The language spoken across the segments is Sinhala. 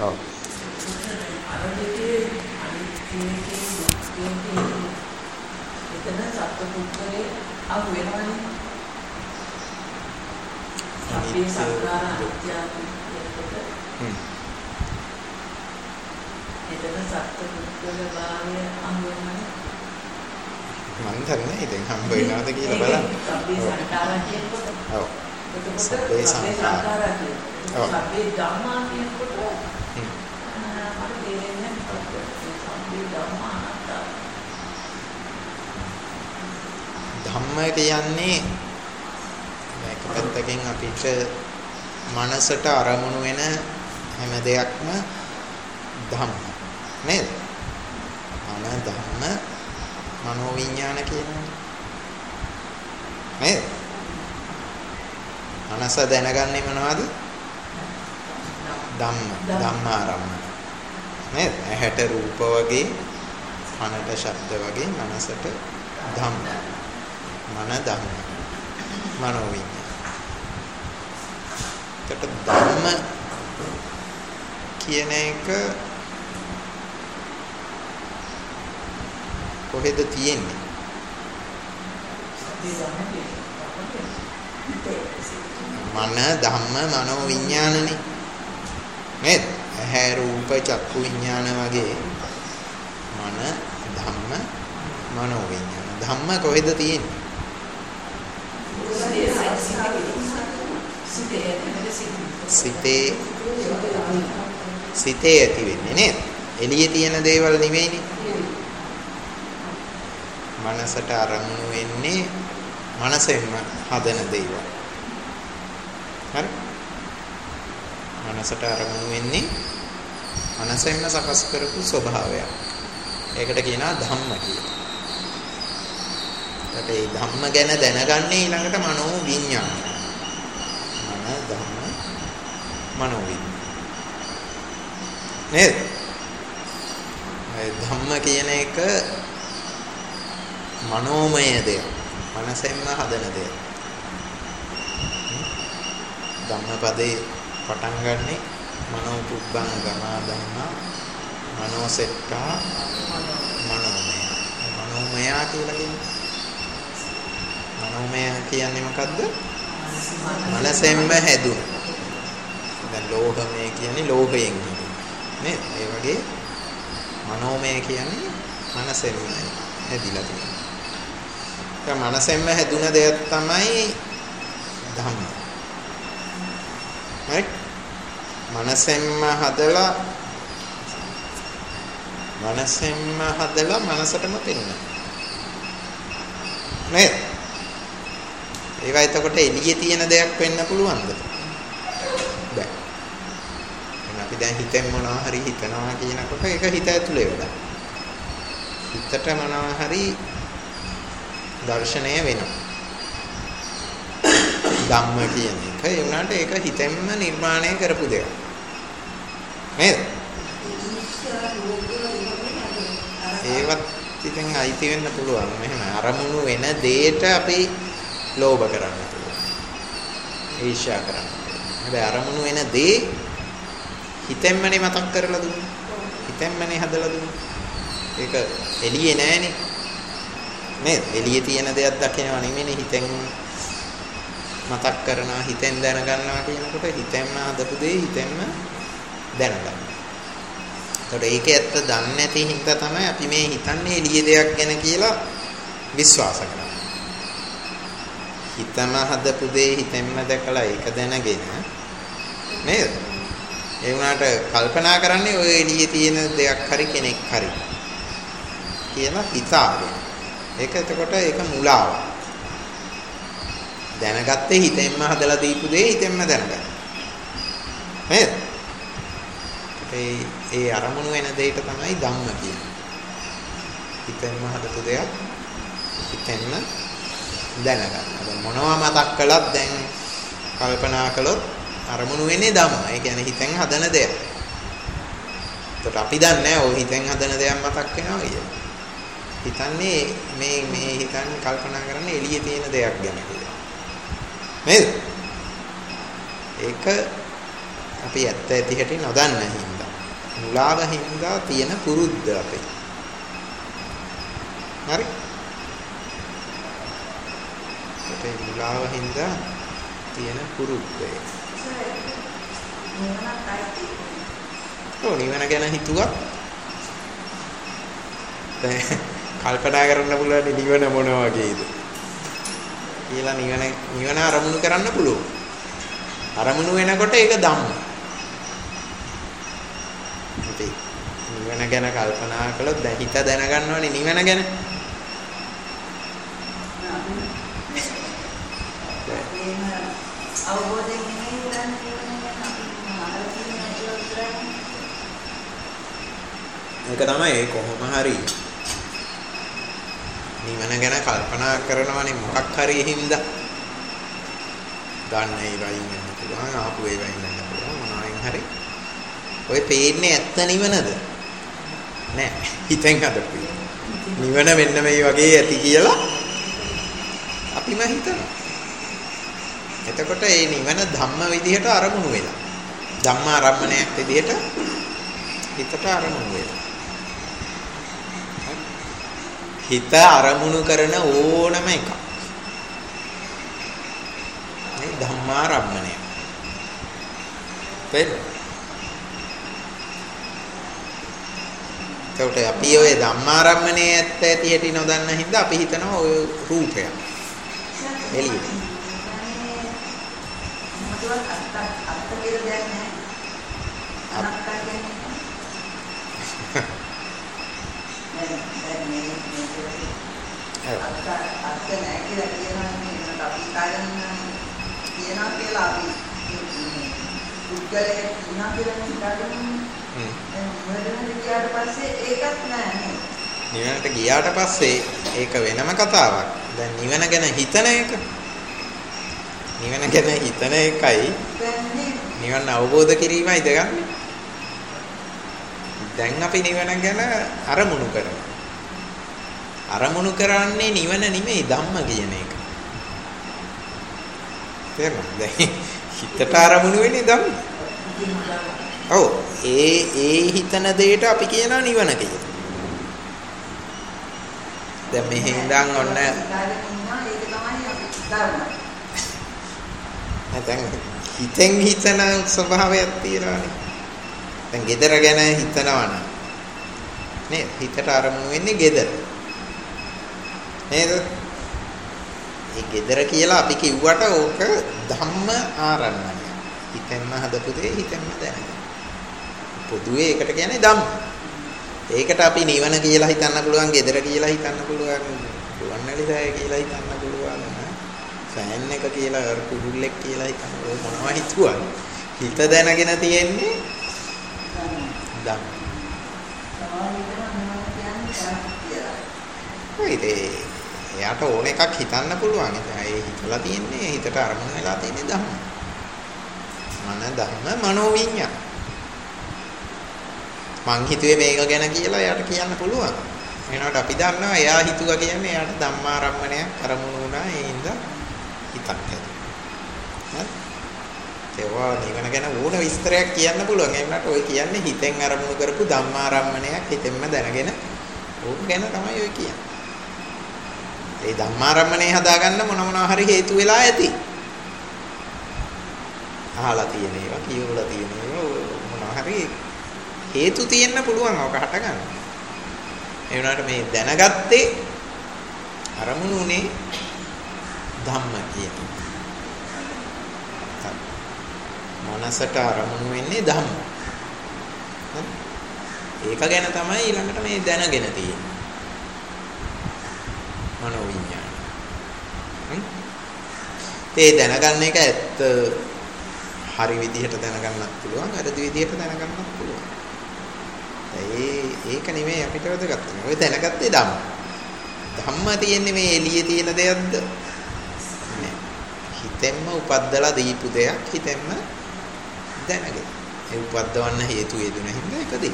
ඔව්. අර දෙකේ අනිත්‍යයේ දුක්ඛයේ එතන සත්පුද්ගලයේ අහු වෙනවනේ. අපි සංඛාර අනිත්‍යයි කියනකොට එතන සත්පුද්ගල භාවය අහු වෙනවනේ. මම දන්නේ ඉතින් හම්බ වෙනවද කියලා බලන්න. අපි සංඛාර කියනකොට ඔව්. සබ්බේ සංඛාර ඔව්. සබ්බේ ධම්මා කියනකොට මට තේරෙන්නේ නැහැ සබ්බේ ධම්මා අනාත්තා. ධම්ම කියන්නේ මේක පැත්තකින් අපිට මනසට අරමුණු වෙන හැම දෙයක්ම ධම්ම නේද? මන ධම්ම මනෝ විඥාන කියනවා නේද? මනස දැනගන්නේ මොනවද? ධම්මාරම්මන නේද? ඇහැට රූප වගේ කනට ශබ්ද වගේ මනසට ධම්ම මන ධම්ම මනෝ විඥාන. ඒකට ධම්ම කියන එක කොහෙද තියෙන්නේ? මන ධම්ම මනෝ විඥානනේ නේද? ඇහැ රූප චක්කු විඥාන වගේ මන ධම්ම මනෝ විඥාන. ධම්ම කොහෙද තියෙන්නේ? සිතේ ඇති වෙන්නේ නේද? එළියේ තියෙන දේවල් නෙවෙයිනේ. මනසට අරමුණු වෙන්නේ මනසෙන්ම හදන දේවල්. හරි? මනසට අරමුණු වෙන්නේ මනසෙන්ම සකස් කරපු ස්වභාවයක්. ඒකට කියනවා ධම්ම කියලා. ඒ ධම්ම ගැන දැනගන්නේ ඊළඟට මනෝ විඥාන. මන ධම්ම මනෝ විඥාන. නේද? ඒ ධම්ම කියන එක මනෝමය දෙයක්. මනසෙන්ම හදන දෙයක්. ධම්මපදේ පටන් ගන්නෙ මනෝ පුබ්බං ගමා ධම්මා මනෝසෙට්ටා මනෝමය. මනෝමය කියලා කියන්නේ මනෝමය කියන්නේ මොකද්ද? මනසෙන්ම හැදුන. දැන් ලෝහමය කියන්නේ ලෝහයෙන් නේද? ඒ වගේ මනෝමය කියන්නේ මනසෙන්ම හැදිලා තියෙන. ඒ මනසෙන්ම හැදුන දෙයක් තමයි ධම්ම. right? මනසෙන්ම හදලා මනසටම පෙන්නන. නේද? ඒවා එතකොට එළියේ තියෙන දෙයක් වෙන්න පුළුවන්ද? බෑ. එහෙනම් අපි දැන් හිතෙන් මොනවා හරි හිතනවා කියනකොට ඒක හිත ඇතුලේ වැඩක්. හිතට මොනවා හරි දර්ශනය වෙනවා. ධම්ම කියන එක ඒ වුණාට ඒක හිතෙන්ම නිර්මාණය කරපු දෙයක්. නේද? ඒවත් ඉතින් අයිති වෙන්න පුළුවන්. මෙහෙම අරමුණු වෙන දෙයට අපි ලෝභ කරන්න පුළුවන්. ඊර්ෂ්‍යා කරන්න පුළුවන්. හැබැයි අරමුණු වෙන දේ හිතෙන්මනේ මතක් කරලා දුන්නේ. හිතෙන්මනේ හදලා දුන්නේ. ඒක එළියේ නෑනේ. නේද? එළියේ තියෙන දෙයක් දකිනවා නෙමෙයි හිතෙන් මතක් කරනවා හිතෙන් දැනගන්නවා කියනකොට හිතෙන්ම හදපු දේ හිතෙන්ම දැනගන්නවා. ඒකට ඒක ඇත්ත දන්නේ නැති හින්දා තමයි අපි මේ හිතන්නේ එළියේ දෙයක් ගැන කියලා විශ්වාස කරන්නේ. හිතම හදපු දේ හිතෙන්ම දැකලා ඒක දැනගෙන නේද? ඒ වුණාට කල්පනා කරන්නේ ඔය එළියේ තියෙන දෙයක් හරි කෙනෙක් හරි කියලා හිතාගෙන. ඒක එතකොට ඒක මුලාවක්. දැනගත්තේ හිතෙන්ම හදලා දීපු දේ හිතෙන්ම දැනගන්න. නේද? ඒ අරමුණු වෙන දෙයට තමයි ධම්ම කියන්නේ. හිතෙන්ම හදපු දෙයක් හිතෙන්ම දැනගන්න. දැන් මොනවා මතක් කළත් දැන් කල්පනා කළොත් අරමුණු වෙන්නේ ධම්ම. ඒ කියන්නේ හිතෙන් හදන දෙයක්. ඒකට අපි දන්නේ නැහැ ඔය හිතෙන් හදන දෙයක් මතක් වෙනවා කියලා. හිතන්නේ මේ හිතන්නේ කල්පනා කරන්නේ එළියේ තියෙන දෙයක් ගැන කියලා. නේද? ඒක අපි ඇත්ත ඇති හැටි නොදන්න හින්දා. මුලාව හින්දා තියෙන පුරුද්ද අපේ. හරි? අපේ මුලාව හින්දා තියෙන පුරුද්ද. නිවන ගැන හිතුවත් දැන් කල්පනා කරන්න පුළුවන් නිවන මොන වගේද කියලා නිවන අරමුණු කරන්න පුළුවන්. අරමුණු වෙනකොට ඒක ධම්ම. අපි නිවන ගැන කල්පනා කළොත් දැන් හිත දැනගන්නවනේ නිවන ගැන. අවබෝධයෙන් ඒක තමයි කොහොම හරි නිවන ගැන කල්පනා කරනවනේ මොකක් හරි හින්දා ගන්න ඒ වයින් වෙන්න පුළුවන් ආපු ඒ වයින් වෙන්න පුළුවන් මොනවායින් හරි ඔය පේන්නේ ඇත්ත නිවනද නෑ හිතෙන් හදපු නිවන මෙන්න මේ වගේ ඇති කියලා අපිම හිතනවා. එතකොට මේ නිවන ධම්ම විදිහට අරමුණු වෙලා ධම්මාරම්මණයක් විදිහට හිතට අරමුණු වෙලා හිත අරමුණු කරන ඕනම එකක් මේ ධම්මාරම්මණය. ඒකට අපි ඔය ධම්මාරම්මණයේ ඇත්ත ඇති හැටි නොදන්න හින්දා අපි හිතනවා ඔය රූපයක් එළියට. නිවනට ගියාට පස්සේ ඒක වෙනම කතාවක්. දැන් නිවන ගැන හිතන එක නිවන ගැන හිතන එකයි නිවන අවබෝධ කිරීමයි දෙගන්නේ. දැන් අපි නිවන ගැන අරමුණු කරනවා. අරමුණු කරන්නේ නිවන නෙමෙයි ධම්ම කියන එක. තේරුණාද? දැන් හිතට අරමුණු වෙන්නේ ධම්ම. ඔව් ඒ හිතන දෙයට අපි කියනවා නිවන කියලා. දැන් මෙහෙන් ඉඳන් ඔන්න නැත්නම් හිතෙන් හිතන ස්වභාවයක් තියෙනවානේ. දැන් gedara ගැන හිතනවනම් නේද? හිතට අරමුණු වෙන්නේ gedara. නේද? ඒ gedara කියලා අපි කිව්වට ඕක ධම්ම ආරම්භණය. හිතෙන්ම හදපු දේ හිතෙන්ම දැනගන්න. පොදුවේ ඒකට කියන්නේ ධම්ම. ඒකට අපි නිවන කියලා හිතන්න පුළුවන්, gedara කියලා හිතන්න පුළුවන්, රුවන්වැලිසෑය කියලා හිතන්න පුළුවන්, ෆෑන් එක කියලා, කුරුල්ලෙක් කියලා හිතන්න මොනවා හිතුවා. හිත දැනගෙන තියෙන්නේ ධම්ම. එයාට ඕන එකක් හිතන්න පුළුවන්. ඒ හිතලා තියෙන්නේ හිතට අරමුණු වෙලා තියෙන්නේ ධම්ම. මන ධම්ම මනෝවිඤ්ඤාණ. මං හිතුවේ මේක ගැන කියලා එයාට කියන්න පුළුවන්. එනකොට අපි දන්නවා එයා හිතුවා කියන්නේ එයාට ධම්මාරම්මණයක් අරමුණු වුණා. ඒ හින්දා හිතක් ඇති. ඒවා නිවන ගැන ඕන විස්තරයක් කියන්න පුළුවන්. ඒ වුණාට ඔය කියන්නේ හිතෙන් අරමුණු කරපු ධම්මාරම්මණයක් හිතෙන්ම දැනගෙන ඕක ගැන තමයි ඔය කියන්නේ. ඒ ධම්මාරම්මණය හදාගන්න මොනවා හරි හේතු වෙලා ඇති. අහලා තියෙන ඒවා, කියවලා තියෙන ඒවා මොනවා හරි හේතු තියෙන්න පුළුවන් ඔක හට ගන්න. ඒ වුණාට මේ දැනගත්තේ අරමුණුනේ ධම්ම කියන. මනසට අරමුණු වෙන්නේ ධම්ම. ඒක ගැන තමයි ඊළඟට මේ දැනගෙන තියෙන්නේ. මනෝවිඤ්ඤාණය. ඒ දැනගන්න එක ඇත්ත හරි විදිහට දැනගන්නත් පුළුවන්, වැරදි විදිහට දැනගන්නත් පුළුවන්. ඒක නෙමෙයි අපිට වැදගත් වෙන්නේ. ඔය දැනගත්තේ ධම්ම. ධම්ම තියෙන්නේ මේ එළියේ තියෙන දෙයක්ද? නෑ. හිතෙන්ම උපද්දලා දීපු දෙයක් හිතෙන්ම දැනගෙන. ඒ උපද්දවන්න හේතු යෙදුන හින්දා ඒක දෙයක්.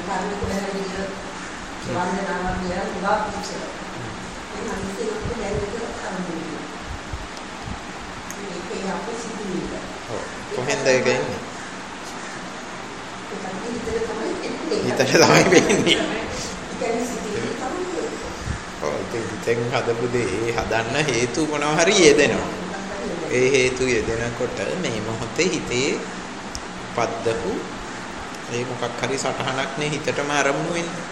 කාර්මික බැලුවිද වන්දනාවක් කියලා උගා පිටසල. මේ අනිත් එක දැල්ලක කරන්නේ. මේකේ අපේ සිදුවීම. ඔව්. කොහෙන්ද ඒක එන්නේ? හිතට තමයි වෙන්නේ. ඔව් ඉතින් හදපු දේ හදන්න හේතු මොනවා හරි යෙදෙනවා. ඒ හේතු යෙදෙනකොට මේ මොහොතේ හිතේ පද්දපු ඒ මොකක් හරි සටහනක් නේ හිතටම අරමුණු වෙන්නේ.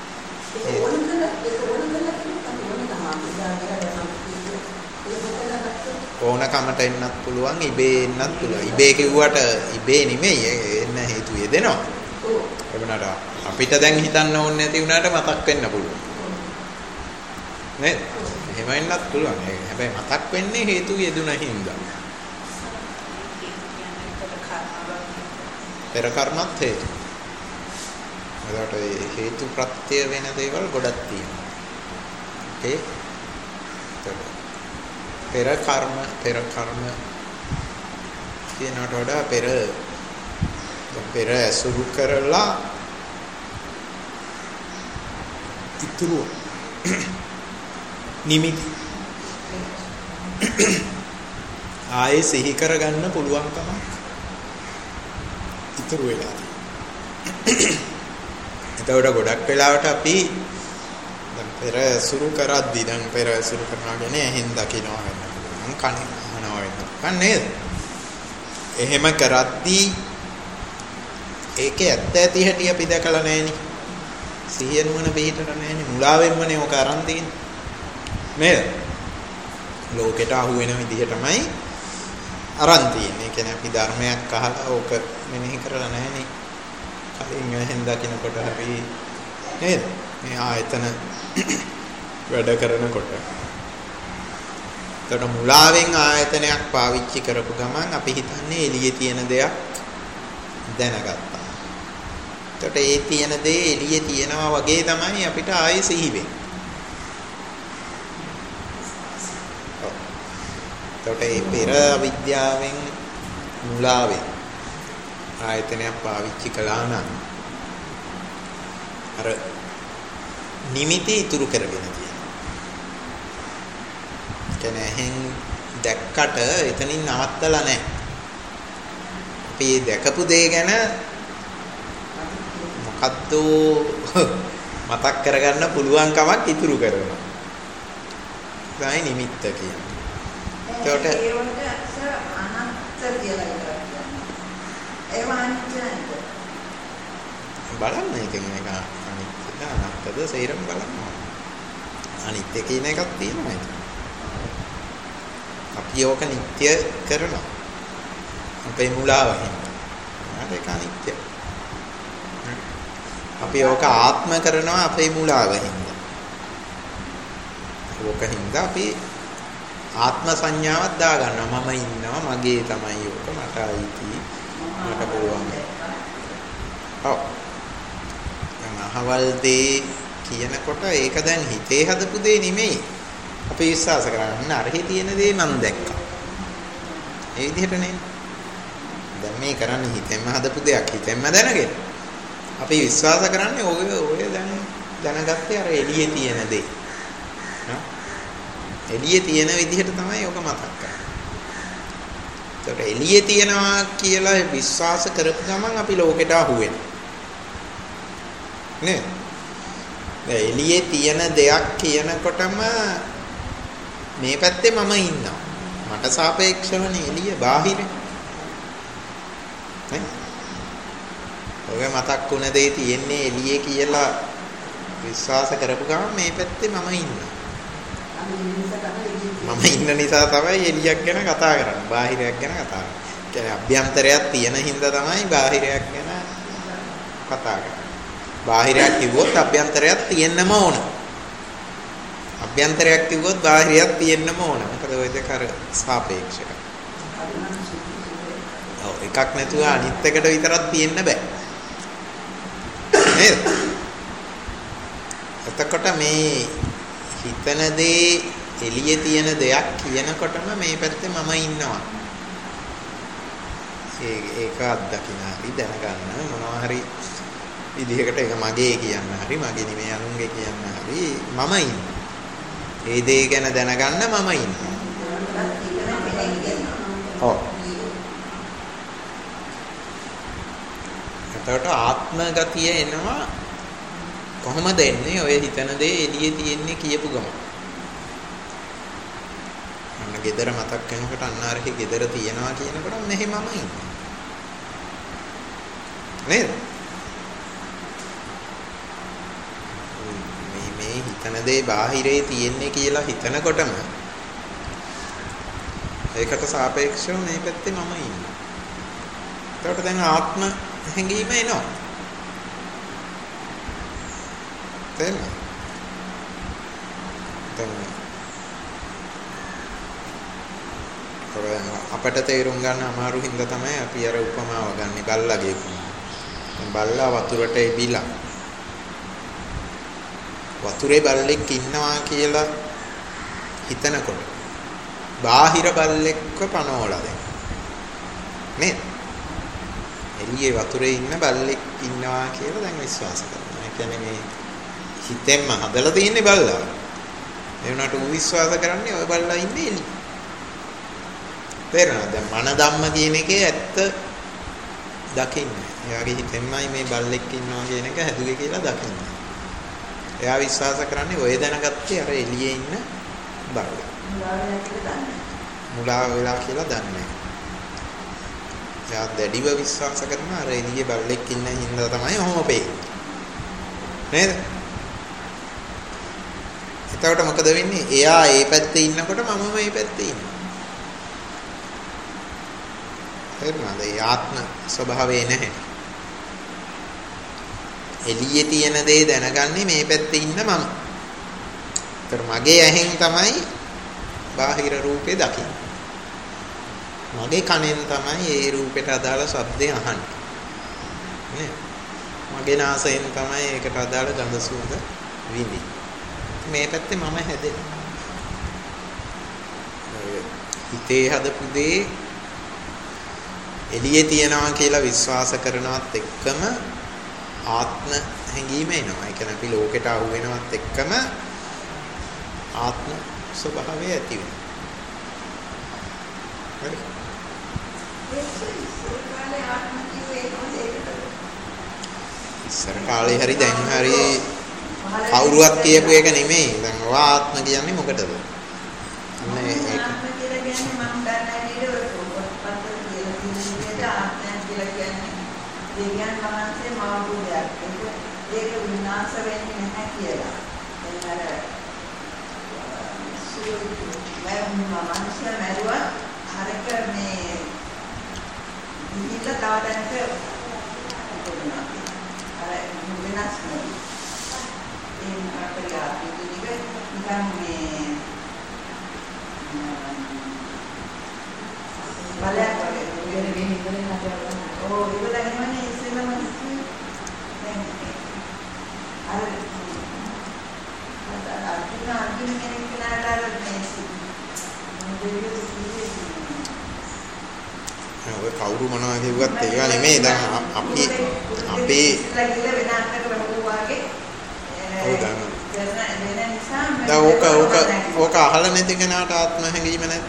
ඕනකමට එන්නත් පුළුවන්, ඉබේ එන්නත් පුළුවන්. ඉබේ කිව්වට ඉබේ නෙමෙයි එන්න හේතු යෙදෙනවා. එවනට අපිට දැන් හිතන්න ඕනේ නැති වුණාට මතක් වෙන්න පුළුවන්. නේද? එහෙම වෙන්නත් පුළුවන්. හැබැයි මතක් වෙන්නේ හේතු යෙදුන හින්දා. පෙර කර්මත් හේතු. ඒකට හේතු ප්‍රත්‍ය වෙන දේවල් ගොඩක් තියෙනවා. ඕකේ? පෙර කර්ම කියනකට වඩා පෙර ඇසුරු කරලා ඉතුරු නිමිති ආයේ සිහි කරගන්න පුළුවන්කම ඉතුරු වෙලා තියෙනවා. එතකොට ගොඩක් වෙලාවට අපි දැන් පෙර ඇසුරු කරද්දී දැන් පෙර ඇසුරු කරනවා කියන්නේ ඇහෙන් දකිනවා වෙන්න පුළුවන්, කනෙන් අහනවා වෙන්න පුළුවන් නේද? එහෙම කරද්දී ඒකේ ඇත්ත ඇති හැටි අපි දැකලා නැහෙනි. සිහිය නුවණ පිළිතර නැහෙනි. මුලාවෙන්මනේ ඔක අරන් තියෙන්නේ. නේද? ලෝකෙට අහු වෙන විදිහටමයි අරන් තියෙන්නේ. ඒ කියන්නේ අපි ධර්මයක් අහලා ඕක මෙනෙහි කරලා නැහෙනි. කලින් ඇහෙන් දකිනකොට හරි නේද? මේ ආයතන වැඩ කරනකොට. එතකොට මුලාවෙන් ආයතනයක් පාවිච්චි කරපු ගමන් අපි හිතන්නේ එළියේ තියෙන දෙයක් දැනගත්තා. එතකොට ඒ තියෙන දේ එළියේ තියෙනවා වගේ තමයි අපිට ආයේ සිහි වෙන්නේ. එතකොට ඒ පෙර අවිද්‍යාවෙන් මුලාවෙන් ආයතනයක් පාවිච්චි කළා නම් අර නිමිති ඉතුරු කරගෙන තියෙනවා. කියන්නේ එහෙන් දැක්කට එතනින් නවත්තලා නැහැ. අපි දැකපු දේ ගැන මොකද්ද මතක් කරගන්න පුළුවන් කමක් ඉතුරු කරනවා. ඒයි නිමිත්ත කියන්නේ. ඒකට ඒ වලට අනන්ත කියලා කියනවා. ඒව අනිත්‍යද? බලන්න ඉතින් මේක අනිත්‍යද අනත්තද සේරම බලන්න. අනිත්‍ය කියන එකක් තියෙනවා ඒක. අපි ඕක නිට්ටය කරනවා. අපේ මුලාව හින්දා. ඒක අනිත්‍ය. අපි ඕක ආත්ම කරනවා අපේ මුලාව හින්දා. ඕක හින්දා අපි ආත්ම සංඥාවක් දාගන්නවා. මම ඉන්නවා, මගේ තමයි ඕක, මට අයිති, මට පුළුවන්. ඔව්. අහවල් දේ කියනකොට ඒක දැන් හිතේ හදපු දේ නෙමෙයි. අපි විශ්වාස කරන්නේ අරහි තියෙන දේ මම දැක්කා. ඒ විදිහට නේ. දැන් මේ කරන්නේ හිතෙන්ම හදපු දෙයක් හිතෙන්ම දැනගෙන. අපි විශ්වාස කරන්නේ ඔය දැන් දැනගත්තේ අර එළියේ තියෙන දේ. එළියේ තියෙන විදිහට තමයි ඔක මතක් කරන්නේ. ඒතකොට එළියේ තියනවා කියලා විශ්වාස කරපු ගමන් අපි ලෝකෙට අහු වෙනවා. නේ? දැන් එළියේ තියෙන දෙයක් කියනකොටම මේ පැත්තේ මම ඉන්නවා. මට සාපේක්ෂවනේ එළිය බාහිරේ. නේ? ඔය මතක් වුණ දේ තියෙන්නේ එළියේ කියලා විශ්වාස කරපු ගමන් මේ පැත්තේ මම ඉන්නවා. මම ඉන්න නිසා තමයි එළියක් ගැන කතා කරන්නේ. බාහිරයක් ගැන කතා කරන්නේ. ඒ කියන්නේ අභ්‍යන්තරයක් තියෙන හින්දා තමයි බාහිරයක් ගැන කතා කරන්නේ. බාහිරයක් කිව්වොත් අභ්‍යන්තරයක් තියෙන්නම ඕන. අභ්‍යන්තරයක් කිව්වොත් බාහිරයක් තියෙන්නම ඕන. මොකද ওই දෙක අර සාපේක්ෂයි. ඔව් එකක් නැතුව අනිත් එකට විතරක් තියෙන්න බෑ. නේද? එතකොට මේ හිතන දේ එළියේ තියෙන දෙයක් කියනකොටම මේ පැත්තේ මම ඉන්නවා. ඒක අත්දකින්න හරි දැනගන්න මොනවා හරි විදිහකට ඒක මගේ කියන්න හරි මගේ නෙමෙයි අනුන්ගේ කියන්න හරි මම ඉන්නේ. ඒ දේ ගැන දැනගන්න මම ඉන්නේ. ඔව්. එතකොට ආත්ම ගතිය එනවා කොහොමද එන්නේ? ඔය හිතන දේ එළියේ තියෙන්නේ කියපු ගමන්. අන්න gedara මතක් වෙනකොට අන්න අරහි gedara තියනවා කියනකොට මෙහෙ මම ඉන්නේ. නේද? මේ හිතන දේ බාහිරේ තියෙන්නේ කියලා හිතනකොටම ඒකට සාපේක්ෂව මේ පැත්තේ මම ඉන්නේ. එතකොට දැන් ආත්ම හැඟීම එනවා. තේරෙනවද? දැන් අපට තේරුම් ගන්න අමාරු හින්දා තමයි අපි අර උපමාව ගන්න බල්ලාගේ උපමාව. බල්ලා වතුරට එබිලා වතුරේ බල්ලෙක් ඉන්නවා කියලා හිතනකොට බාහිර බල්ලෙක්ව පනවලා දැන් නේද? එළියේ වතුරේ ඉන්න බල්ලෙක් ඉන්නවා කියලා දැන් විශ්වාස කරනවා. ඒ කියන්නේ මේ හිතෙන්ම හදලා තියෙන්නේ බල්ලා. ඒ වුණාට ඌ විශ්වාස කරන්නේ ඔය බල්ලා ඉන්නේ එළියේ. තේරෙනවද? දැන් මන ධම්ම කියන එකේ ඇත්ත දකින්නේ. එයාගේ හිතෙන්මයි මේ බල්ලෙක් ඉන්නවා කියන එක හැදුවේ කියලා දකින්නේ. එයා විශ්වාස කරන්නේ ඔය දැනගත්තේ අර එළියේ ඉන්න බල්ලා. මුලා වෙලා කියලා දන්නේ. එයා දැඩිව විශ්වාස කරන අර එළියේ බල්ලෙක් ඉන්න හින්දා තමයි ඔහොම පෙන්නේ. නේද? එතකොට මොකද වෙන්නේ? එයා ඒ පැත්තේ ඉන්නකොට මම මේ පැත්තේ ඉන්නවා. තේරුණාද? ඒ ආත්ම ස්වභාවය නැහැ. එළියේ තියෙන දේ දැනගන්නේ මේ පැත්තේ ඉන්න මම. ඒතර මගේ ඇහෙන් තමයි බාහිර රූපේ දකින්නේ. මගේ කනෙන් තමයි ඒ රූපෙට අදාළ ශබ්දය අහන්නේ. නේ? මගේ නාසයෙන් තමයි ඒකට අදාළ ගඳ සුවඳ විඳින්නේ. මේ පැත්තේ මම හැදෙන්නේ. හිතේ හදපු දේ එළියේ තියනවා කියලා විශ්වාස කරනවත් එක්කම ආත්ම හැඟීම එනවා. ඒ කියන්නේ අපි ලෝකෙට අහු වෙනවත් එක්කම ආත්ම ස්වභාවය ඇති වෙනවා. හරි. ඉස්සර කාලේ හරි දැන් හරි කවුරුවත් කියපු එක නෙමෙයි. දැන් ඔයා ආත්ම කියන්නේ මොකටද? අන්න ඒක. ආත්ම කියලා කියන්නේ මම දන්නේ නේද ඔය පොත්පත් කියලා තියෙන විදිහට ආත්මය කියලා කියන්නේ දෙවියන් වහන්සේ මාවු දෙයක්. ඒක විනාශ වෙන්නේ නැහැ කියලා. දැන් අර මනුෂ්‍ය මරුවා හරක මේ ඉහිලා තවදන්ක අර වෙනස් නෙවෙයි. ඒ අපේ ආපිටික නිකන් මේ බලයක් වගේ වෙන වෙන ඉඳලා නඩවන. ඕ ඒක දැනෙන්නේ ඉස්සෙල්ලාම දැන් අර අර්ජුන කෙනෙක් කෙනාට අර මේ ඔය කවුරු මොනවා කිව්වත් ඒවා නෙමෙයි. දැන් අපි අපේ වෙන අන්තක වගේ ඕක අහලා නැති කෙනාට ආත්ම හැඟීම නැද්ද?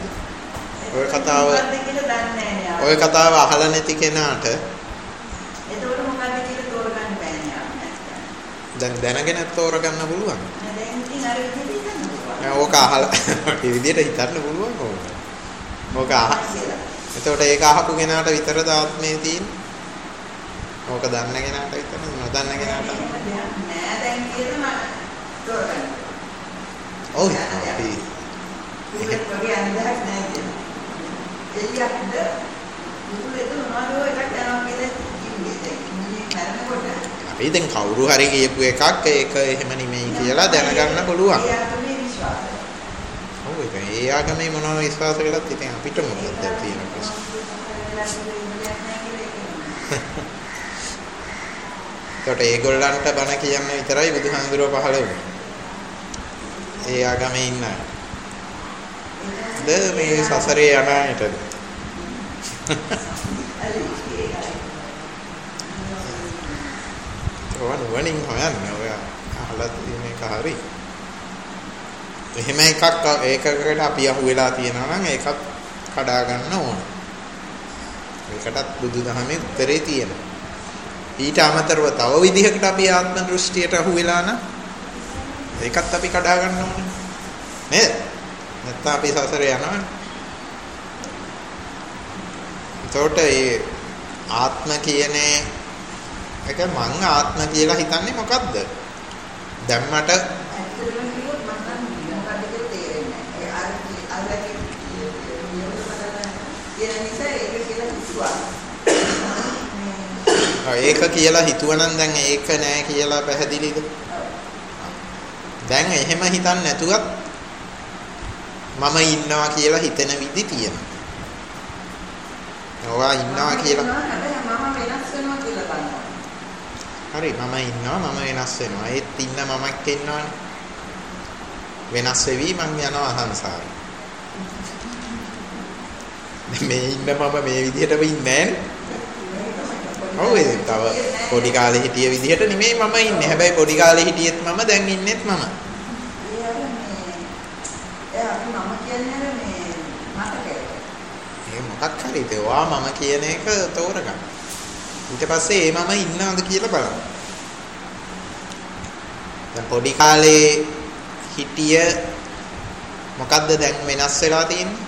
ඔය කතාව අහලා නැති කෙනාට එතකොට මොකද්ද කියලා තෝරගන්න බෑනේ. දැන් දැනගෙන තෝරගන්න පුළුවන්. දැන් ඉතින් අර විදිහට හිතන්න පුළුවන්. ඕක අහලා මේ විදිහට හිතන්න පුළුවන් ඕක. ඕක එතකොට ඒක අහපු කෙනාට විතරද ආත්මය තියෙන්නේ? ඕක දන්න කෙනාට විතරද නොදන්න කෙනාට? නෑ දැන් කියලා මම තෝරගන්න. ඔව් අපි ඒක වගේ අනිදාස් නෑ කියලා. එළියක්ද මුලේද මොනවද එකක් යනවා කියලා කිව්වේ. ඉන්නේ මරනකොට අපි දැන් කවුරු හරි කියපු එකක් ඒක එහෙම නෙමෙයි කියලා දැනගන්න පුළුවන්. ඒ ආගමේ විශ්වාසය. ඔව් ඒක ඒ ආගමේ මොනවද විශ්වාස කළත් ඉතින් අපිට මොකක්ද තියෙන ප්‍රශ්න. ඒකට ඒගොල්ලන්ට බණ කියන්න විතරයි බුදුහාමුදුරුවෝ පහළ වුණේ. ඒ ආගමේ ඉන්න අය. මේ සසරේ යන අයට. ඕන වණින් හොයන්න ඔය අහලා තියෙන එක හරි. එහෙම ඒකකට අපි අහුවෙලා තියෙනවා නම් ඒකත් කඩා ගන්න ඕන. ඒකටත් බුදුදහමේ උත්තරේ තියෙනවා. ඊට අමතරව තව විදිහකට අපි ආත්ම දෘෂ්ටියට අහුවෙලා නම් ඒකත් අපි කඩා ගන්න ඕනේ. නේද? නැත්නම් අපි සසරේ යනවනේ. එතකොට ඒ ආත්ම කියන එක මං ආත්ම කියලා හිතන්නේ මොකද්ද? දැන් මට ඇත්තටම කිව්වොත් මම නම් මොකද්ද කියලා තේරෙන්නේ නැහැ. ඒ අරගේ නියම කරලා කියන නිසා ඒක කියලා හිතුවා. ඒක කියලා හිතුවනම් දැන් ඒක නෑ කියලා පැහැදිලිද? දැන් එහෙම හිතන්නේ නැතුවත් මම ඉන්නවා කියලා හිතෙන විදි තියෙනවා. ඔයා ඉන්නවා කියලා හැබැයි මම වෙනස් වෙනවා කියලා බලනවා. හරි මම ඉන්නවා මම වෙනස් වෙනවා. ඒත් ඉන්න මමක් ඉන්නවනේ. වෙනස් වෙවි මං යනවා සංසාරේ. මේ ඉන්න මම මේ විදිහටම ඉන්නේ නෑනේ. ඔව් ඒ තව පොඩි කාලේ හිටිය විදිහට නෙමෙයි මම ඉන්නේ. හැබැයි පොඩි කාලේ හිටියෙත් මම දැන් ඉන්නෙත් මම. මොකක් හරි ඒවා මම කියන එක තෝරගන්න. ඊට පස්සේ ඒ මම ඉන්නවද කියලා බලන්න. දැන් පොඩි කාලේ හිටිය මොකද්ද දැන් වෙනස් වෙලා තියෙන්නේ?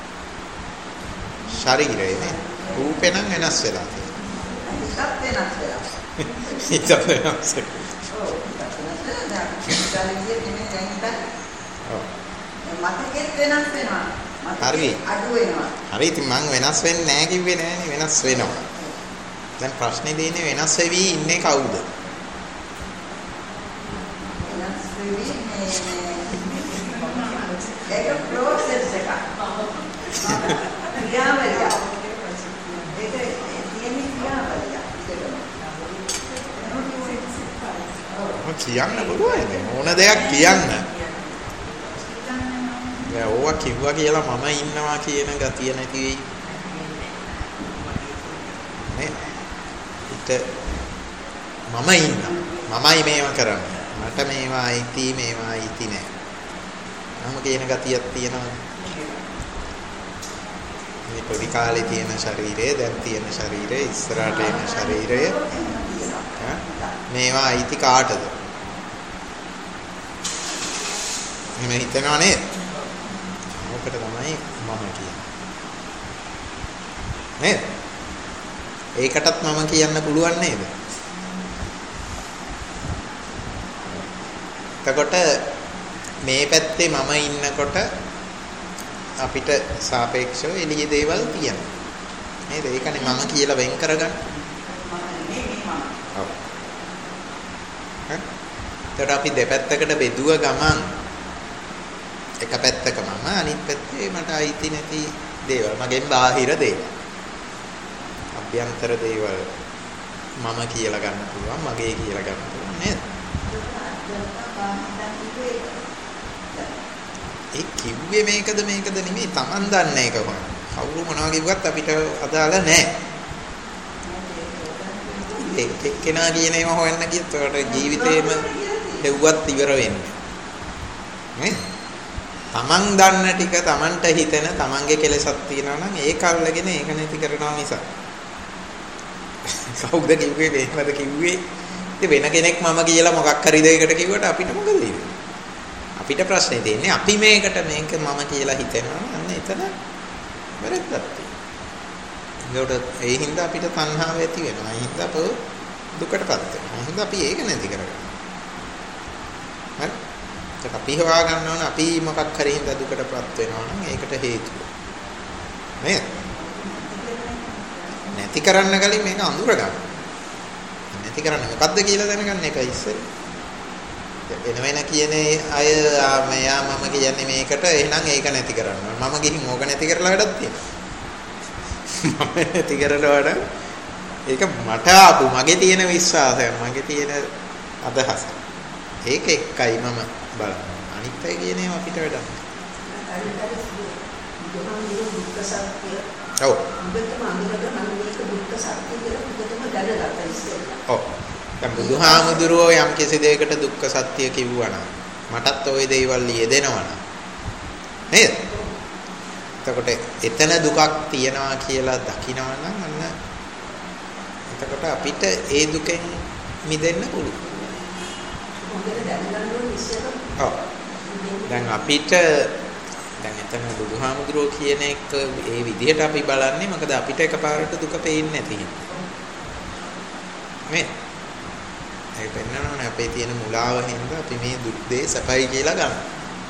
ශරීරය නේ. රූපේ නම් වෙනස් වෙලා තියෙනවා. හිතත් වෙනස් වෙනවා. හරි. අඩු වෙනවා. හරි ඉතින් මං වෙනස් වෙන්නේ නැහැ කිව්වේ නෑනේ වෙනස් වෙනවා. දැන් ප්‍රශ්නේ දෙන්නේ වෙනස් වෙවි ඉන්නේ කවුද? වෙනස් වෙවි ඒක process එකක්. ක්‍රියාවලිය. ඒක තියෙන්නේ ක්‍රියාවලිය. කියන්න පුළුවන් ඕන දෙයක් කියන්න. ඕවා කිව්වා කියලා මම ඉන්නවා කියන ගතිය නැති වෙයි. නේ? මම ඉන්නවා. මමයි මේවා කරන්නේ. මට මේවා අයිති මේවා අයිති නෑ. මම කියන ගතියක් තියෙනවා. මේ පොඩි කාලේ තියෙන ශරීරය දැන් තියෙන ශරීරය ඉස්සරහට එන ශරීරය මේවා අයිති කාටද? එහෙම හිතනවා නේද? ඔකට තමයි මම කියන්නේ. නේද? ඒකටත් මම කියන්න පුළුවන් නේද? එතකොට මේ පැත්තේ මම ඉන්නකොට අපිට සාපේක්ෂව එළිය දේවල් තියෙනවා. නේද? ඒකනේ මම කියලා වෙන් කරගන්න. ඔව්. එතකොට අපි දෙපැත්තකට බෙදුව ගමන් එක පැත්තක මම අනිත් පැත්තේ මට අයිති නැති දේවල් මගෙන් බාහිර දේවල් අභ්‍යන්තර දේවල් මම කියලා ගන්න පුළුවන් මගේ කියලා ගන්න පුළුවන් නේද? ඒ කිව්වේ මේකද නෙමෙයි Taman දන්නේ ඒක කොහොමද? කවුරු මොනවා කිව්වත් අපිට අදාළ නැහැ. ඒක එක්කෙනා කියන ඒවා හොයන්න ගියත් ඔයාලට ජීවිතේම දෙව්වත් ඉවර වෙන්නේ. නේ? තමන් දන්න ටික තමන්ට හිතෙන තමන්ගේ කෙලෙසක් තියෙනවා නම් ඒක අල්ලගෙන ඒක නැති කරනවා මිස. කවුද කිව්වේ මේකද කිව්වේ? ඉතින් වෙන කෙනෙක් මම කියලා මොකක් හරි දෙයකට කිව්වට අපිට මොකද වෙන්නේ? අපිට ප්‍රශ්නේ තියෙන්නේ අපි මේකට මේක මම කියලා හිතෙනවා නම් අන්න එතන වැරද්දක් තියෙනවා. ඒ හින්දා අපිට තණ්හාව ඇති වෙනවා. ඒ හින්දා අප දුකටපත් වෙනවා. ඒ හින්දා අපි ඒක නැති කරගන්නවා. හරි? ඒක අපි හොයා ගන්න ඕන අපි මොකක් හරි හින්දා දුකටපත් වෙනවා නම් ඒකට හේතුව. නේද? නැති කරන්න කලින් මේක අඳුර ගන්න. නැති කරන්න මොකද්ද කියලා දැනගන්න එක ඉස්සෙල්. වෙන කියන අය මෙයා මම කියන්නේ මේකට එහෙනම් ඒක නැති කරන්න. මම ගිහින් ඕක නැති කරලා වැඩක් තියෙනවා. මම නැති කරනවට ඒක මට ආපු මගේ තියෙන විශ්වාසය මගේ තියෙන අදහස. ඒක එක්කයි මම බලන්නේ. අනිත් අය කියන ඒවා අපිට වැඩක් නැහැ. දුක්ඛ සත්‍ය. ඔව්. ඔබටම අඳුරගෙන මම මේක දුක්ඛ සත්‍ය කියලා ඔබටම දැනගත්තා ඉස්සෙල්ලා. ඔව්. දැන් බුදුහාමුදුරුවෝ යම් කිසි දෙයකට දුක්ඛ සත්‍ය කිව්වා නම් මටත් ওই දේවල් යෙදෙනවා නම් නේද? එතකොට එතන දුකක් තියනවා කියලා දකිනවා නම් අන්න එතකොට අපිට ඒ දුකෙන් මිදෙන්න පුළුවන්. දැන් අපිට දැන් එතන බුදුහාමුදුරුවෝ කියන එක ඒ විදිහට අපි බලන්නේ මොකද අපිට එකපාරට දුක පේන්නේ නැති හින්දා. මේ ඒක පෙන්නනවානේ අපේ තියෙන මුලාව හින්දා අපි මේ දුක් දේ සැපයි කියලා ගන්නවා.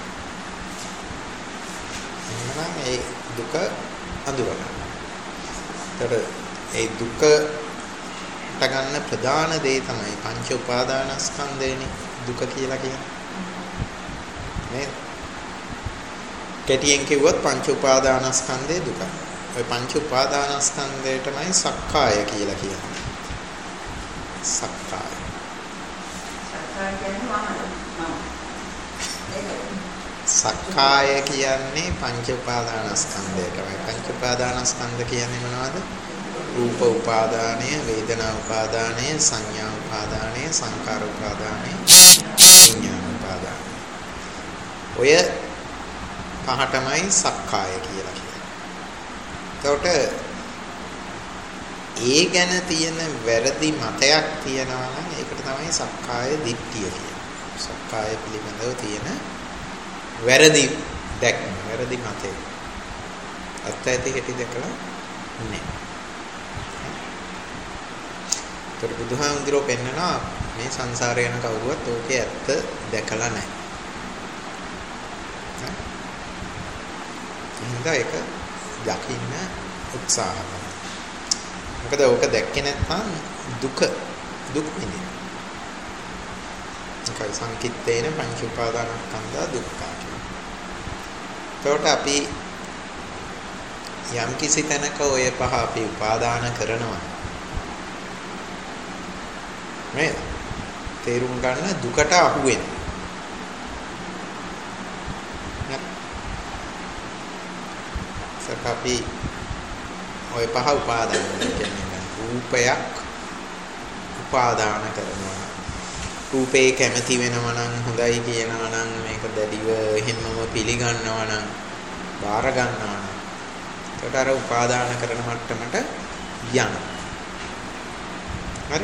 එහෙනම් ඒ දුක අඳුරගන්න. ඒතර ඒ දුක ගන්න ප්‍රධාන දේ තමයි පංච උපාදානස්කන්ධයනේ දුක කියලා කියන්නේ. නේද? කෙටියෙන් කිව්වොත් පංච උපාදානස්කන්ධේ දුක. ඔය පංච උපාදානස්කන්ධයටමයි සක්කාය කියලා කියන්නේ. සක්කාය. සක්කාය කියන්නේ පංච උපාදානස්කන්ධයටමයි. පංච උපාදානස්කන්ධ කියන්නේ මොනවද? රූප උපාදානය, වේදනා උපාදානය, සංඥා උපාදානය, සංකාර උපාදානය, විඥාන උපාදානය. ඔය පහටමයි සක්කාය කියලා කියන්නේ. එතකොට ඒ ගැන තියෙන වැරදි මතයක් තියනවා නම් ඒකට තමයි සක්කාය දිට්ඨිය කියන්නේ. සක්කාය පිළිබඳව තියෙන වැරදි දැක්ම, වැරදි මතය. අත්‍යති හැටි දැකලා නැහැ. ඒතර බුදුහාමුදුරුවෝ පෙන්නනවා මේ සංසාරේ යන කවුරුවත් ඕකේ ඇත්ත දැකලා නැහැ. එහෙනම් ඒක දකින්න උත්සාහ කරනවා. මොකද ඕක දැක්කේ නැත්නම් දුක් විඳින. ඒකයි සංකිට්ඨේන පංච උපාදානස්කන්ධා දුක්ඛා කියන්නේ. ඒකට අපි යම් කිසි තැනක ඔය පහ අපි උපාදාන කරනවා. මේ තේරුම් ගන්න දුකට අහු වෙන. අපි ඔය පහ උපාදාන කියන්නේ රූපයක් උපාදාන කරනවා. රූපේ කැමති වෙනවා නම් හොඳයි කියනවා නම් මේක දැඩිව එහෙමම පිළිගන්නවා නම් බාර ගන්නවා නම් ඒකට අර උපාදාන කරන මට්ටමට යනවා. හරි?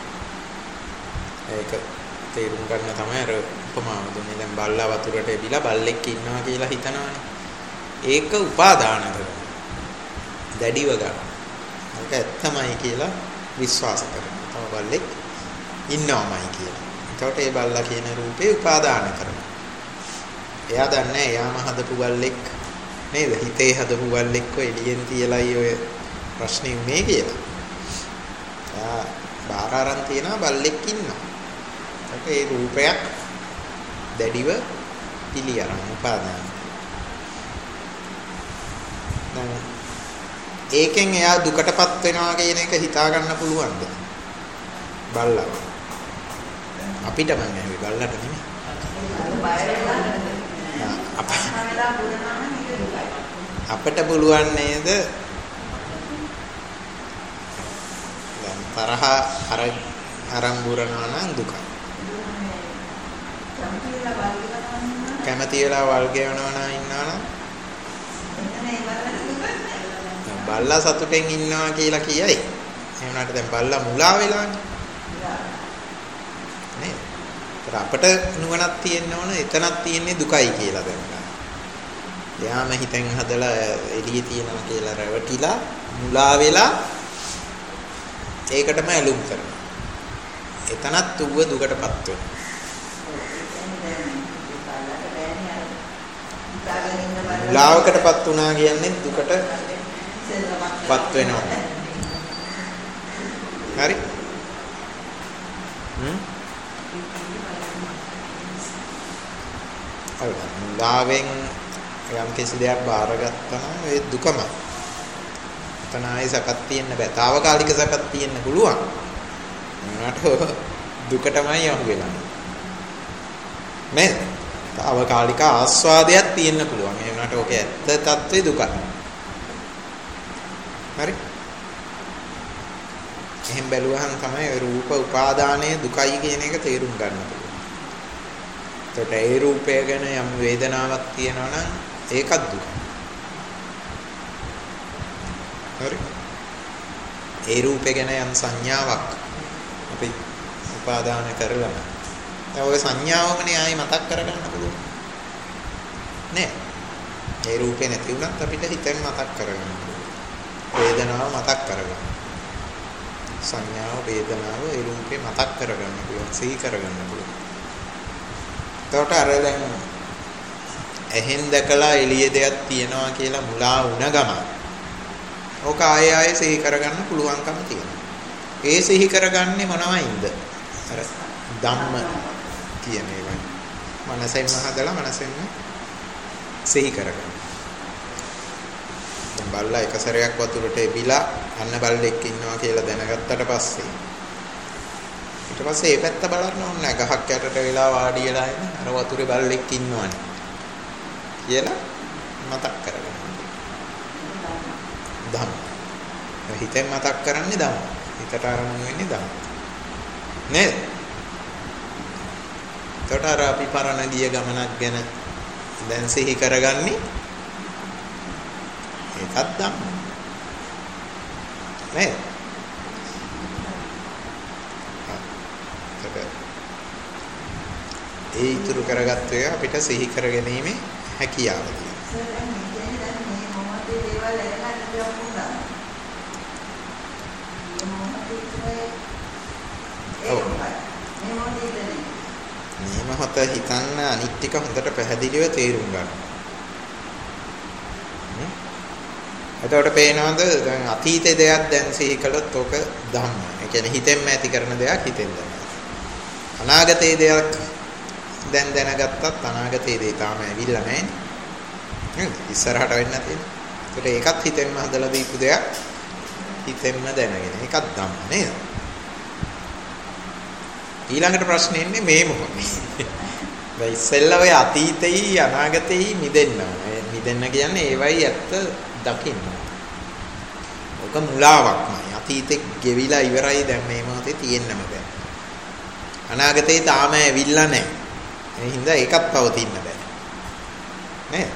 ඒක තේරුම් ගන්න තමයි අර උපමාව දුන්නේ. දැන් බල්ලා වතුරට එබිලා බල්ලෙක් ඉන්නවා කියලා හිතනවානේ. ඒක උපාදාන කරනවා. දැඩිව ගන්න. ඒක ඇත්තමයි කියලා විශ්වාස කරනවා. තව බල්ලෙක් ඉන්නවමයි කියලා. එතකොට ඒ බල්ලා කියන රූපේ උපාදාන කරනවා. එයා දන්නේ එයාම හදපු බල්ලෙක් නේද? හිතේ හදපු බල්ලෙක්ව එළියෙන් තියලායි ඔය ප්‍රශ්නේ උනේ කියලා. එයා බාර අරන් තියනවා බල්ලෙක් ඉන්නවා. ඒකට ඒ රූපයක් දැඩිව පිළි අරන් උපාදාන. දැන් ඒකෙන් එයා දුකටපත් වෙනවා කියන එක හිතා ගන්න පුළුවන්ද? බල්ලා. අපිට මම ඇහුවේ බල්ලාට නෙමෙයි. අපිට පුළුවන් නේද? දැන් තරහ අරන් බුරනවා නම් දුකයි. කැමති වෙලා වල් ගෙවනවා නම් ඉන්නවා නම් බල්ලා සතුටෙන් ඉන්නවා කියලා කියයි. ඒ වුණාට දැන් බල්ලා මුලා වෙලානේ. නේද? ඒත් අපිට නුවණක් තියෙන්න ඕන එතනක් තියෙන්නේ දුකයි කියලා දැනගන්න. එයාම හිතෙන් හදලා එළිය තියනවා කියලා රැවටිලා මුලා වෙලා ඒකටම ඇලුම් කරනවා. එතනත් ඌව දුකටපත් වෙනවා. මුලාවකටපත් වුණා කියන්නේ දුකටපත් වෙනවා. හරි? මුලාවෙන් යම් කිසි දෙයක් බාරගත්තා නම් ඒ දුකම. එතන ආයේ සැපක් තියෙන්න බෑ. తాවකාලික සැපක් තියෙන්න පුළුවන්. මොනකට දුකටමයි අහු වෙලා. නේද? తాවකාලික ආස්වාදයක් තියෙන්න පුළුවන්. ඒ වුණාට ඕකේ ඇත්ත తත්වේ දුකයි. හරි? එහෙන් බැලුවහම තමයි රූප උපාදානයේ දුකයි කියන එක තේරුම් ගන්න පුළුවන්. එතකොට ඒ රූපය ගැන යම් වේදනාවක් තියෙනවා නම් ඒකත් දුක. හරි. ඒ රූපය ගැන යම් සංඥාවක් අපි උපාදාන කරලා දැන් ඔය සංඥාවමනේ ආයි මතක් කරගන්න පුළුවන්. නේ? ඒ රූපේ නැති වුණත් අපිට හිතෙන් මතක් කරගන්න පුළුවන්. වේදනාව මතක් කරගන්න. සංඥාව වේදනාව ඒ රූපේ මතක් කරගන්න පුළුවන්. සිහි කරගන්න පුළුවන්. එතකොට අර දැන් එහෙන් දැකලා එළියේ දෙයක් තියනවා කියලා මුලා වුණ ගමන් ඕක ආයෙ සිහි කරගන්න පුළුවන්කම තියෙනවා. ඒ සිහි කරගන්නේ මොනවයින්ද? අර ධම්ම කියන ඒවා. මනසෙන්ම හදලා මනසෙන්ම සිහි කරගන්න. දැන් බල්ලා එක සැරයක් වතුරට එබිලා අන්න බල්ලෙක් ඉන්නවා කියලා දැනගත්තට පස්සේ ඊට පස්සේ ඒ පැත්ත බලන්න ඕනේ නැහැ. ගහක් යටට වෙලා වාඩි වෙලා ඉන්න අර වතුරේ බල්ලෙක් ඉන්නවනේ කියලා මතක් කරගන්න. ධම්ම. හිතෙන් මතක් කරන්නේ ධම්ම. හිතට අරමුණු වෙන්නේ ධම්ම. නේද? එතකොට අර අපි පරණ ගිය ගමනක් ගැන දැන් සිහි කරගන්නේ ඒකත් ධම්ම. නේද? ඒ ඉතුරු කරගත්ත එක අපිට සිහි කරගැනීමේ හැකියාව තියෙනවා. මේ මොහොත හිතන්න අනිත් ටික හොඳට පැහැදිලිව තේරුම් ගන්න. එතකොට පේනවද දැන් අතීතයේ දෙයක් දැන් සිහි කළොත් ඕක ධම්ම. ඒ කියන්නේ හිතෙන්ම ඇති කරන දෙයක් හිතෙන් දැනගන්න. අනාගතයේ දෙයක් දැන් දැනගත්තත් අනාගතයේ දේ තාම ඇවිල්ලා නැහැ. නේද? ඉස්සරහට වෙන්න තියෙනවා. ඒකට ඒකත් හිතෙන්ම හදලා දීපු දෙයක් හිතෙන්ම දැනගෙන. ඒකත් ධම්ම නේද? ඊළඟට ප්‍රශ්නේ ඉන්නේ මේ මොකක්ද? දැන් ඉස්සෙල්ලා ඔය අතීතෙයි අනාගතෙයි මිදෙන්න. මිදෙන්න කියන්නේ ඒවයි ඇත්ත දකින්න. ඔක මුලාවක්මයි. අතීතෙ ගෙවිලා ඉවරයි දැන් මේ මොහොතේ තියෙන්නම බෑ. අනාගතේ තාම ඇවිල්ලා නැහැ. ඒ හින්දා ඒකත් පවතින්න බෑ. නේද?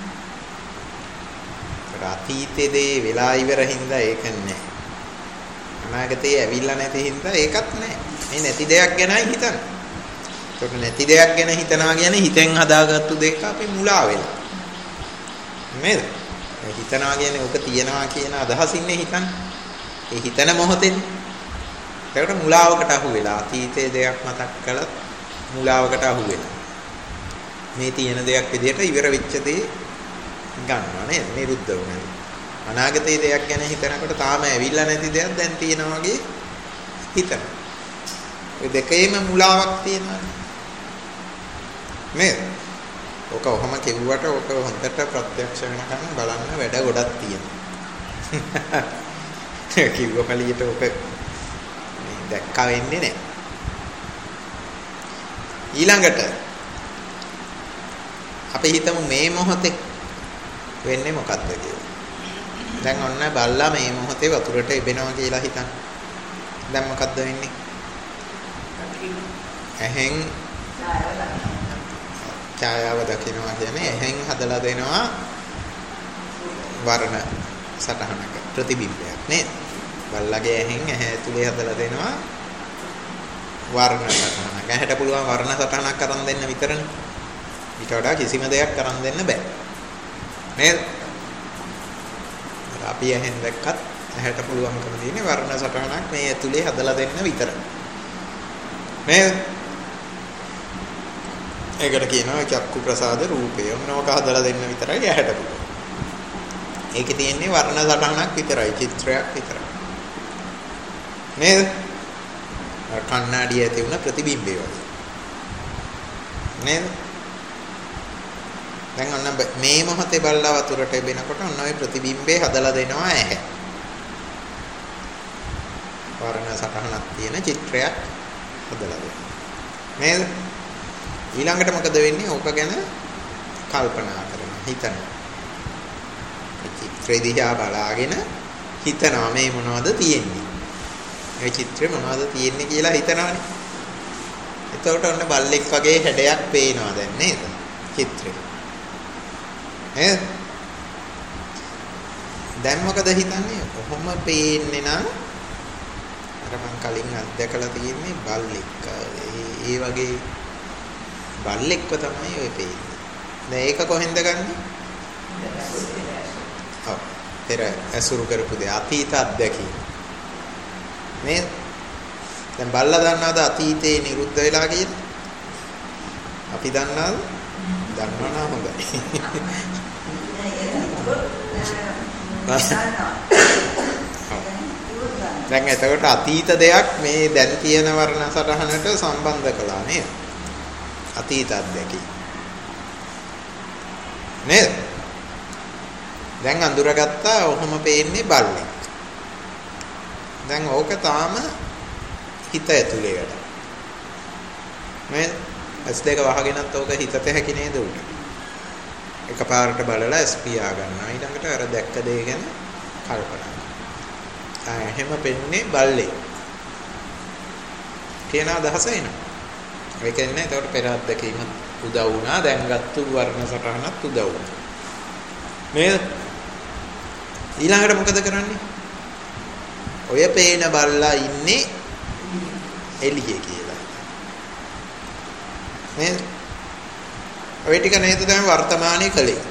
ඒක අතීතයේදී වෙලා ඉවර හින්දා ඒක නැහැ. අනාගතේ ඇවිල්ලා නැති හින්දා ඒකත් නැහැ. මේ නැති දෙයක් ගැනයි හිතන්නේ. ඒක නැති දෙයක් ගැන හිතනවා කියන්නේ හිතෙන් හදාගත්තු දෙයක් අපි මුලා වෙලා. නේද? හිතනවා කියන්නේ ඔක තියනවා කියන අදහසින්නේ හිතන්නේ. ඒ හිතන මොහොතේදී ඒකට මුලාවකට අහු වෙලා අතීතයේ දෙයක් මතක් කළත් මුලාවකට අහු වෙලා මේ තියෙන දෙයක් විදිහට ඉවර වෙච්ච දේ ගන්නවා නේද? නිරුද්ධ වුණා. අනාගතයේ දෙයක් ගැන හිතනකොට තාම ඇවිල්ලා නැති දෙයක් දැන් තියෙනවා වගේ හිතන. ඔය දෙකේම මුලාවක් තියෙනවා නේද? ඔක ඔහම කෙවුවට ඔක හොඳට ප්‍රත්‍යක්ෂ වෙනකන් බලන්න වැඩ ගොඩක් තියෙනවා. කිව්ව කලියට ඔක දැක්ක වෙන්නේ නැහැ. ඊළඟට අපි හිතමු මේ මොහොතේ වෙන්නේ මොකක්ද කියලා. දැන් ඔන්න බල්ලා මේ මොහොතේ වතුරට එබෙනවා කියලා හිතන්න. දැන් මොකක්ද වෙන්නේ? ඇහෙන් ඡායාව දකිනවා කියන්නේ ඇහෙන් හදලා දෙනවා වර්ණ සටහනක ප්‍රතිබිම්බයක් නේද? බල්ලගේ ඇහෙන් ඇහැ ඇතුලේ හදලා දෙනවා වර්ණ සටහනක්. ඇහැට පුළුවන් වර්ණ සටහනක් කරන් දෙන්න විතරනේ. ඊට වඩා කිසිම දෙයක් කරන් දෙන්න බෑ. නේද? අපි ඇහෙන් දැක්කත් ඇහැට පුළුවන්කම තියෙන්නේ වර්ණ සටහනක් මේ ඇතුලේ හදලා දෙන්න විතරයි. නේද? ඒකට කියනවා චක්කු ප්‍රසාද රූපය. මොනවාක හදලා දෙන්න විතරයි ඇහැට පුළුවන්. ඒකේ තියෙන්නේ වර්ණ සටහනක් විතරයි, චිත්‍රයක් විතරයි. නේද? කණ්ණාඩිය ඇති වුණ ප්‍රතිබිම්බය වගේ. නේද? දැන් ඔන්න මේ මොහොතේ බල්ලා වතුරට එබෙනකොට ඔන්න ඔය ප්‍රතිබිම්බේ හදලා දෙනවා ඇහැ. වර්ණ සටහනක් තියෙන චිත්‍රයක් හදලා දෙනවා. නේද? ඊළඟට මොකද වෙන්නේ? ඕක ගැන කල්පනා කරනවා, හිතනවා. චිත්‍රය දිහා බලාගෙන හිතනවා මේ මොනවද තියෙන්නේ. ඒ චිත්‍රේ මොනවද තියෙන්නේ කියලා හිතනවනේ. එතකොට ඔන්න බල්ලෙක් වගේ හැඩයක් පේනවා දැන් නේද? චිත්‍රේ. දැන් මොකද හිතන්නේ? කොහොම පේන්නේ නම් අර මං කලින් අත්දැකලා තියෙන්නේ බල්ලෙක්. ඒ වගේ බල්ලෙක්ව තමයි ඔය පේන්නේ. දැන් ඒක කොහෙන්ද ගන්නෙ? ඔව්. පෙර ඇසුරු කරපු දේ අතීත අත්දැකීම. මේ දැන් බල්ලා දන්නවද අතීතේ නිරුද්ධ වෙලා කියලා? අපි දන්නවද? දන්නවනම් හොඳයි. දැන් එතකොට අතීත දෙයක් මේ දැන් තියෙන වර්ණ සටහනට සම්බන්ධ කළා නේද? අතීත අත්දැකීම. නේද? දැන් අඳුරගත්තා ඔහොම පේන්නේ බල්ලෙක්. දැන් ඕක තාම හිත ඇතුලේ වැඩ. මේ S2 වහගෙනත් ඕක හිතට හැකි නේද උට? එකපාරට බලලා SP ආ ගන්නවා. ඊළඟට අර දැක්ක දේ ගැන කල්පනා කරනවා. එහෙම පෙන්නේ බල්ලෙක්. කියන අදහස එනවා. ඒ කියන්නේ ඒකට පෙර අත්දැකීම උදව් වුණා. දැන් ගත්තු වර්ණ සටහනත් උදව් වුණා. නේද? ඊළඟට මොකද කරන්නේ? ඔය පේන බල්ලා ඉන්නේ එළියේ කියලා. නේද? ඔය ටික නේද දැන් වර්තමානයේ කලේ.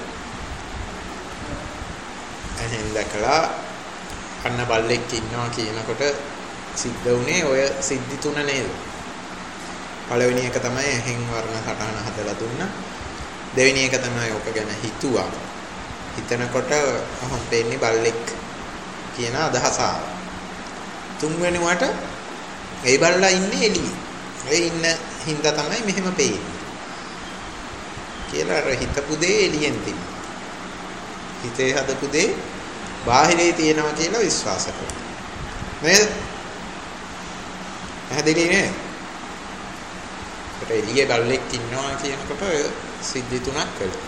එහෙන් දැකලා අන්න බල්ලෙක් ඉන්නවා කියනකොට සිද්ධ වුණේ ඔය සිද්ධි තුන නේද? පළවෙනි එක තමයි එහෙන් වර්ණ සටහන හදලා දුන්නා. දෙවෙනි එක තමයි ඔක ගැන හිතුවා. හිතනකොට අහම් පේන්නේ බල්ලෙක් කියන අදහස ආවා. තුන්වෙනිවට ඒ බල්ලා ඉන්නේ එළියේ. ඒ ඉන්න හින්දා තමයි මෙහෙම පේන්නේ. කියලා අර හිතපු දේ එළියෙන් තිබුණා. හිතේ හදපු දේ බාහිරේ තියෙනවා කියලා විශ්වාස කරනවා. නේද? පැහැදිලි නේද? ඒකට එළියේ බල්ලෙක් ඉන්නවා කියනකොට සිද්ධි තුනක් කළා.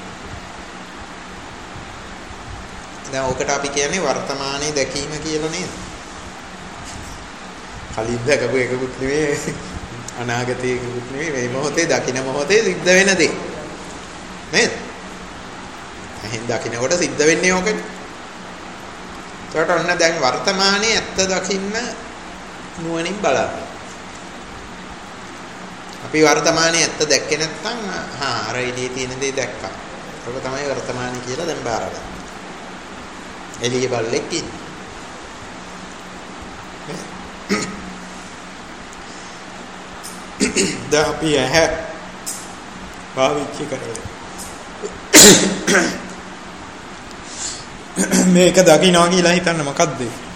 දැන් ඔකට අපි කියන්නේ වර්තමානයේ දැකීම කියලා නේද? කලින් දැකපු එකකුත් නෙවෙයි අනාගතයේ එකකුත් නෙවෙයි මේ මොහොතේ දකින මොහොතේ සිද්ධ වෙන දේ. නේද? එහෙන් දකින්නකොට සිද්ධ වෙන්නේ ඕකනේ. ඒකට ඔන්න දැන් වර්තමානයේ ඇත්ත දකින්න නුවණින් බලන්න. අපි වර්තමානයේ ඇත්ත දැක්කේ නැත්නම් අර එළියේ තියෙන දේ දැක්කා. ඒක තමයි වර්තමානය කියලා දැන් බාරගත්තා. එළියේ බල්ලෙක් ඉන්නේ. දැන් අපි ඇහැ පාවිච්චි කරලා මේක දකින්නවා කියලා හිතන්න මොකද්ද?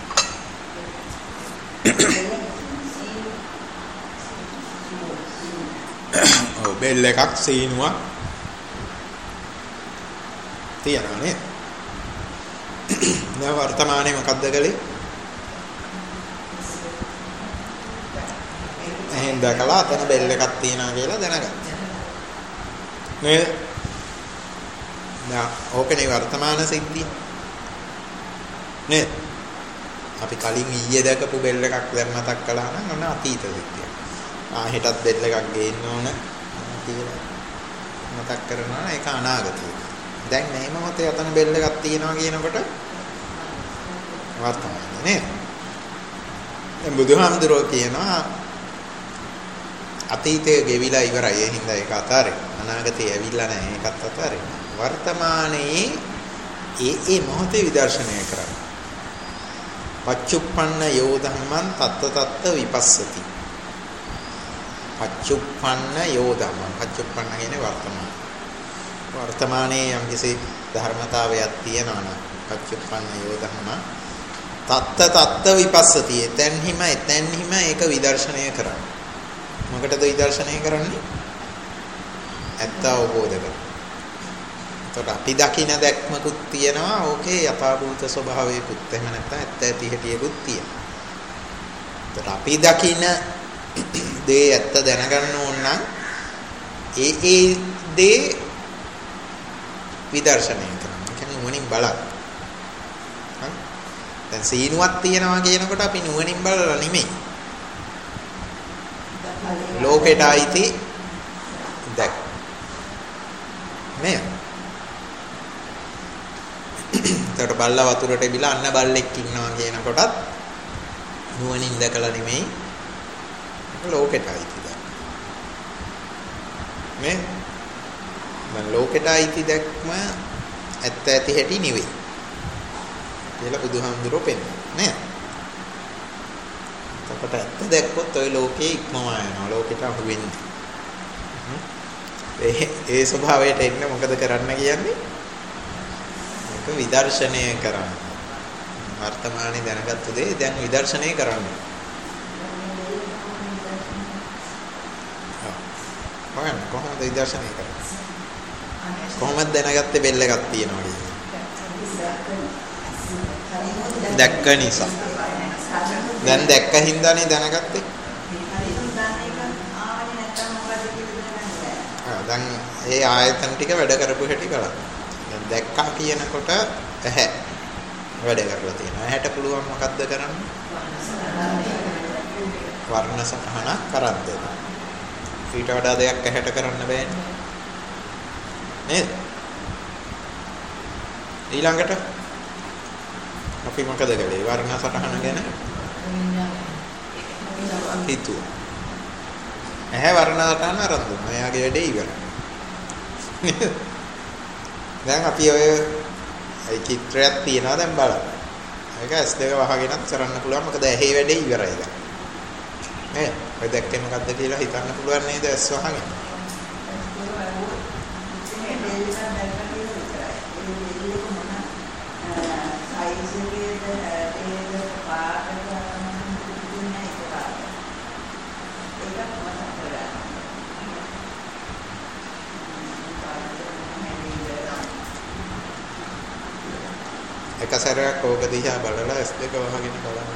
ඔව් බෙල් එකක් සීනුවක් තියනවා නේද? දැන් වර්තමානයේ මොකද්ද කලේ? එහෙන් දැකලා අතන බෙල් එකක් තියනවා කියලා දැනගත්තා. නේද? දැන් ඕකනේ වර්තමාන සිද්ධිය. නේද? අපි කලින් ඊයේ දැකපු බෙල් එකක් දැන් මතක් කළා නම් ඔන්න අතීත සිද්ධිය. හෙටත් බෙල් එකක් ගේන්න ඕන කියලා මතක් කරනවා නම් ඒක අනාගතය. දැන් මේ මොහොතේ අතන බෙල් එකක් තියෙනවා කියනකොට වර්තමානයේ නේද? දැන් බුදුහාමුදුරුවෝ කියනවා අතීතයේ ගෙවිලා ඉවරයි. ඒ හින්දා ඒක අතාරින්න. අනාගතේ ඇවිල්ලා නැහැ. ඒකත් අතාරින්න. වර්තමානයේ ඒ මොහොතේ විදර්ශනය කරන්න. පච්චුප්පන්න යෝ ධම්මං තත්ත විපස්සති. පච්චුප්පන්න යෝ ධම්මං. පච්චුප්පන්න කියන්නේ වර්තමාන. වර්තමානයේ යම්කිසි ධර්මතාවයක් තියෙනවා නම් පච්චුප්පන්න යෝ ධම්මං තත්ත විපස්සති. එතෙන්හිම ඒක විදර්ශනය කරන්න. මොකටද විදර්ශනය කරන්නේ? ඇත්ත අවබෝධ කරගන්න. එතකොට අපි දකින දැක්මකුත් තියෙනවා. ඕකේ යථාභූත ස්වභාවයකුත් එහෙම නැත්නම් ඇත්ත ඇති හැටියකුත් තියෙනවා. එතකොට අපි දකින දේ ඇත්ත දැනගන්න ඕන නම් ඒ දේ විදර්ශනය කරන්න. ඒ කියන්නේ නුවණින් බලන්න. දැන් සීනුවක් තියෙනවා කියනකොට අපි නුවණින් බලලා නෙමෙයි. ලෝකෙට අයිති දැක් නේද? එතකොට බල්ලා වතුරට බිලා අන්න බල්ලෙක් ඉන්නවා කියනකොටත් නුවණින් දැකලා නෙමෙයි ලෝකෙට අයිති දැක් නේ? දැන් ලෝකෙට අයිති දැක්ම ඇත්ත ඇති හැටි නෙවෙයි කියලා බුදුහාමුදුරුවෝ පෙන්නනවා නේද? එතකොට ඇත්ත දැක්කොත් ওই ලෝකේ ඉක්මවා යනවා. ලෝකෙට අහු වෙන්නේ. ඒ ස්වභාවයට එන්න මොකද කරන්න කියන්නේ? ඒක විදර්ශනය කරන්න. වර්තමානයේ දැනගත්තු දේ දැන් විදර්ශනය කරන්න. හොයන්න කොහොමද විදර්ශනය කරන්නේ? කොහොමද දැනගත්තේ බෙල් එකක් තියෙනවා කියන්නේ? දැක්ක නිසා. දැන් දැක්ක හින්දානේ දැනගත්තේ. දැන් ඒ ආයතන ටික වැඩ කරපු හැටි බලන්න. දැන් දැක්කා කියනකොට ඇහැ වැඩ කරලා තියෙනවා. ඇහැට පුළුවන් මොකද්ද කරන්න? වර්ණ සටහන කරන් දෙන්න. ඊට වඩා දෙයක් ඇහැට කරන්න බෑනේ. නේද? ඊළඟට අපි මොකද කළේ? වර්ණ සටහන ගැන හිතුවා. ඇහැ වර්ණ සටහන අරන් දුන්නා. එයාගේ වැඩේ ඉවරයි. දැන් අපි ඔය චිත්‍රයක් තියනවා දැන් බලන්න. ඒක S2 වහගෙනත් කරන්න පුළුවන්. මොකද ඇහි වැඩේ ඉවරයි දැන්. නේද? ඔය දැක්කේ මොකද්ද කියලා හිතන්න පුළුවන් නේද S වහගෙන? එක සැරයක් ඕක දිහා බලලා S2 වහගෙන බලන්න